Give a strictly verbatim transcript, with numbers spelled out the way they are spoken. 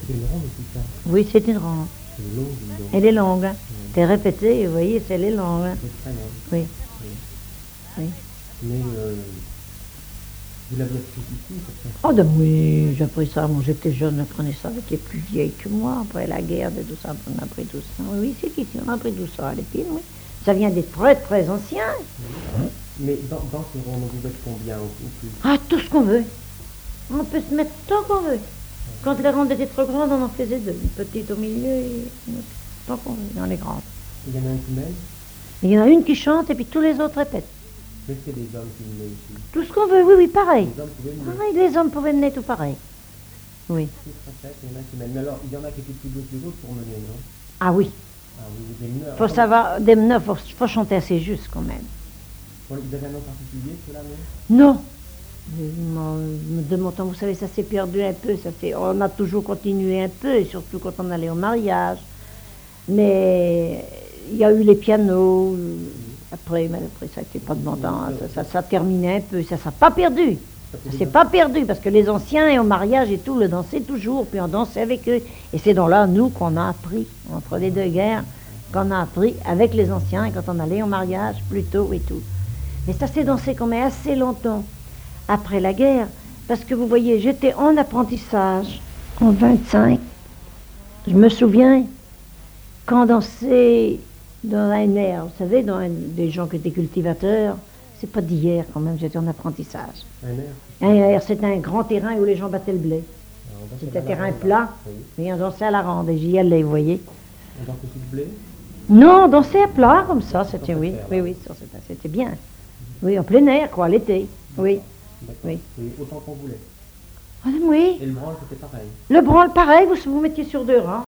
c'est une ronde aussi, ça. Oui, c'est une ronde. C'est longue, une ronde. Elle est longue. Hein. Oui. C'est répété, vous voyez, c'est elle est longue. Hein. C'est très longue. Oui. Oui. Oui. Mais euh, vous l'aviez appris ici, cette façon? Oh, de, oui, j'ai appris ça. Moi, j'étais jeune, j'apprenais ça avec les plus vieilles que moi. Après la guerre, de tout ça, on a appris tout ça. Oui, c'est ici, on a appris tout ça à l'épine, oui. Ça vient des très, très anciens. Oui. Mais dans, dans ces rondes, vous êtes combien ou, ou plus? Ah, tout ce qu'on veut. On peut se mettre tant qu'on veut. Quand les rondes étaient trop grandes, on en faisait deux. Une petite au milieu et une autre. Tant qu'on veut, dans les grandes. Il y en a un qui mène? Il y en a une qui chante et puis tous les autres répètent. Mais c'est des hommes qui mènent ici. Tout ce qu'on veut, oui, oui, pareil. Les hommes pouvaient mener. Pareil, les hommes pouvaient mener tout pareil. Oui. Six répètes, il y en a qui mènent. Mais alors, il y en a qui étaient plus doués que les autres pour mener, non? Ah oui. Ah oui, des meneurs. Faut savoir, des meneurs, faut, faut chanter assez juste quand même. Bon, vous avez un nom particulier, ceux-là, non? Non. De mon temps, vous savez, ça s'est perdu un peu. Ça fait, on a toujours continué un peu, et surtout quand on allait au mariage. Mais il y a eu les pianos. Après, mais après ça n'était pas de bon temps. Ça, ça, ça terminait un peu. Ça ne s'est pas perdu. Ça s'est pas perdu parce que les anciens et au mariage et tout le dansaient toujours. Puis on dansait avec eux. Et c'est donc là, nous, qu'on a appris, entre les deux guerres, qu'on a appris avec les anciens et quand on allait au mariage, plus tôt et tout. Mais ça s'est dansé quand même assez longtemps après la guerre. Parce que vous voyez, j'étais en apprentissage en vingt-cinq. Je me souviens quand dansait dans un air, vous savez, dans un, des gens qui étaient cultivateurs, c'est pas d'hier quand même, j'étais en apprentissage. Un air? Un air, c'était un grand terrain où les gens battaient le blé. C'était un terrain plat, oui. Et on dansait à la ronde, et j'y allais, vous voyez. On dansait sur le blé? Non, on dansait à plat, comme ça, c'était, oui, terre, oui, oui, c'était bien. Oui, en plein air, quoi, l'été, oui. Oui. Oui, autant qu'on voulait. Ah, oui. Et le branle, c'était pareil? Le branle, pareil, vous vous mettiez sur deux rangs.